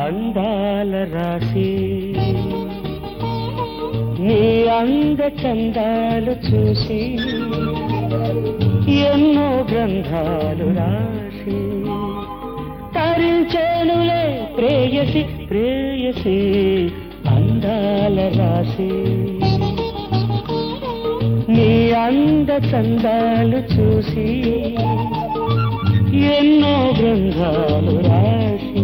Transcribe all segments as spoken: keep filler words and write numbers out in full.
అందాల రాశి నీ అంద చందాలు చూసి ఎన్నో గ్రంథాలు రాసి తరించేనులే ప్రేయసి ప్రేయసి అందాల రాశి నీ అంద చందాలు చూసి ఎన్నో గ్రంథాలు రాసి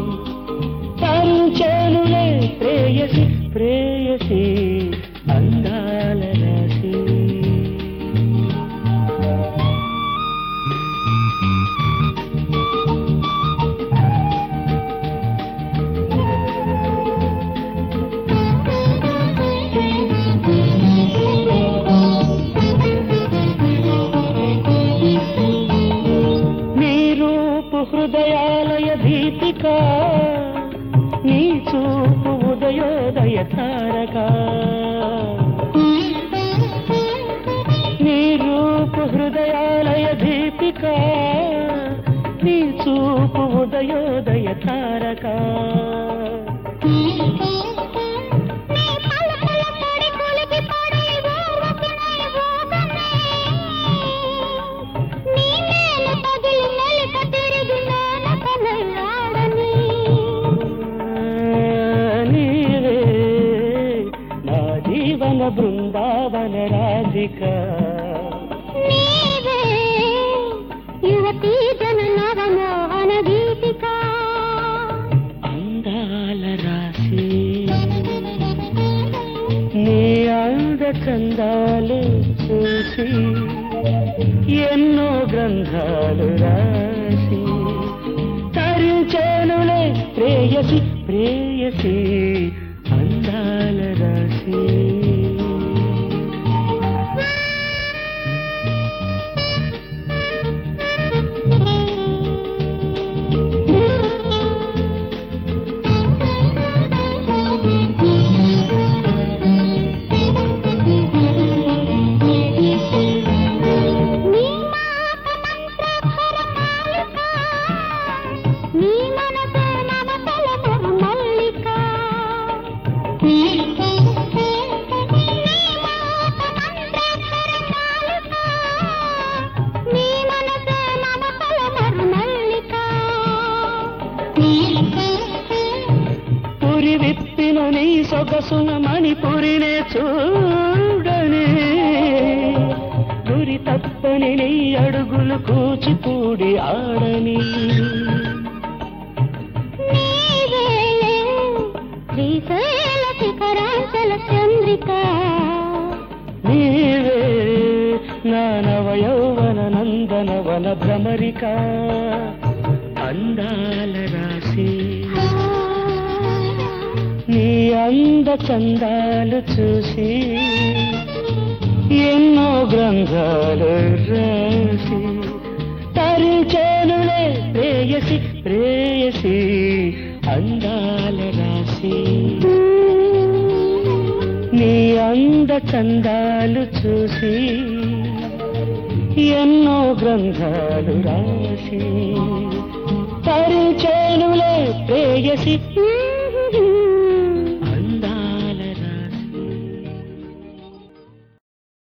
తరించేనులే ప్రేయసి ప్రేయసి అందాల రాశి హృదయాలయ దీపిక నీ చూపు ఉదయోదయ తారక నీ రూపు హృదయాలయ దీపిక నీ చూపు ఉదయోదయ తారక జీవన బృందావన రాధిక యువతీ జన నవమోహన గీతిక అందాల రాశి నీ అంద చందాలు చూసి ఎన్నో గ్రంథాలు రాసి తరించేనులే ప్రేయసి ప్రేయసి అందాల రాశి పురి విప్పిన నీ సొగసున మణిపురినే చూడని గురి తప్పని నీ అడుగులు కూచిపూడి ఆడని శ్రీశైల శిఖరాంచల చంద్రిక నీవే నా నవ యౌవన నందన వన భ్రమరిక అందాల రాశి నీ అంద చందాలు చూసి ఎన్నో గ్రంథాలు రాసి తరించేనులే ప్రేయసి ప్రేయసి అందాల రాశి నీ అంద చందాలు చూసి ఎన్నో గ్రంథాలు రాసి తరించేనులే ప్రేయసి